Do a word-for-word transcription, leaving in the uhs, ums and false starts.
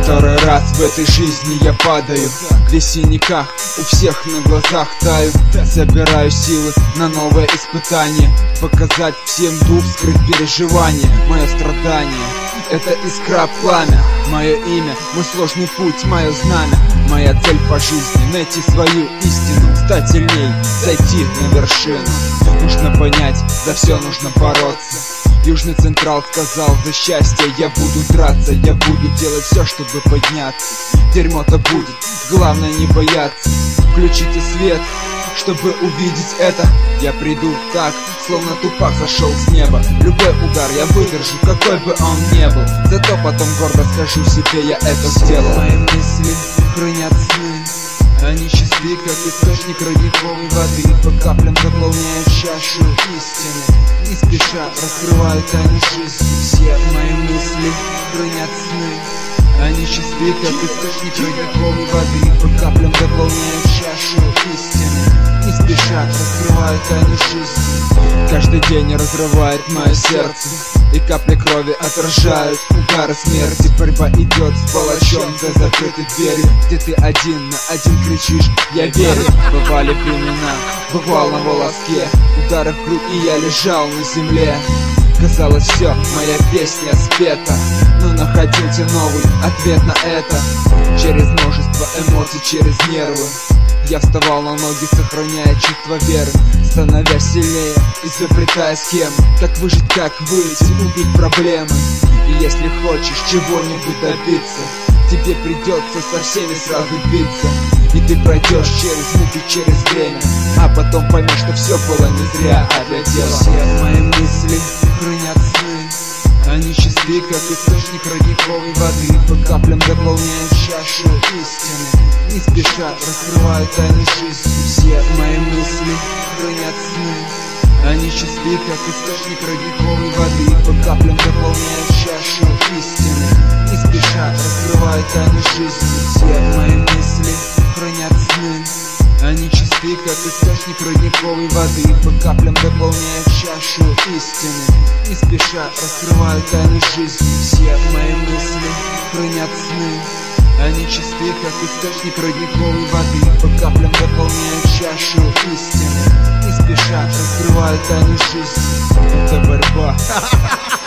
который раз в этой жизни я падаю, в синяках у всех на глазах таю. Собираю силы на новое испытание, показать всем дух, скрыть переживания. Мое страдание — это искра пламя, мое имя, мой сложный путь, мое знамя. Моя цель по жизни — найти свою истину, стать сильней, зайти на вершину. Нужно понять, за все нужно бороться. Южный Централ сказал: за счастье я буду драться, я буду делать все, чтобы подняться. Дерьмо-то будет, главное не бояться. Включите свет, чтобы увидеть это. Я приду так, словно Тупак сошел с неба. Любой удар я выдержу, какой бы он ни был. Зато потом гордо скажу себе: я это сделал. Мои мысли хранят сны, они чисты, как источник родниковой воды. По каплям заполняют чашу истины, не спеша раскрывают тайны жизни. Все мои мысли хранят сны, они чисты, как источник родниковой воды. По каплям заполняют чашу истины, не спеша раскрывают тайны жизни. Каждый день разрывает мое сердце, и капли крови отражают удары смерти. Борьба идет с палачом за закрытой дверью, где ты один на один кричишь: я верю. Бывали времена, бывал на волоске, удары в грудь, и я лежал на земле. Казалось, все, моя песня спета, но находите новый ответ на это. Через множество эмоций, через нервы я вставал на ноги, сохраняя чувство веры, становясь сильнее, изобретая схемы, как выжить, как выйти, убить проблемы. И если хочешь чего-нибудь добиться, тебе придется со всеми сразу биться. И ты пройдешь через муки, через время, а потом поймешь, что все было не зря, а для дела. Все мои мысли хранят сны, они чисты, как источник родниковой воды. По каплям заполняют чашу истины, не спеша раскрывают тайны жизни. Все мои мысли хранят сны, они чисты, как источник родниковой воды. По каплям заполняют чашу истины, не спеша раскрывают тайны жизни. Все мои мысли хранят сны, они чисты, как источник родниковой воды. По каплям заполняют чашу истины, не спеша раскрывают тайны жизни. Все мои мысли хранят сны, они чисты, как источник родниковой воды. По каплям заполняют чашу истины, не спеша раскрывают тайны жизни. Это борьба.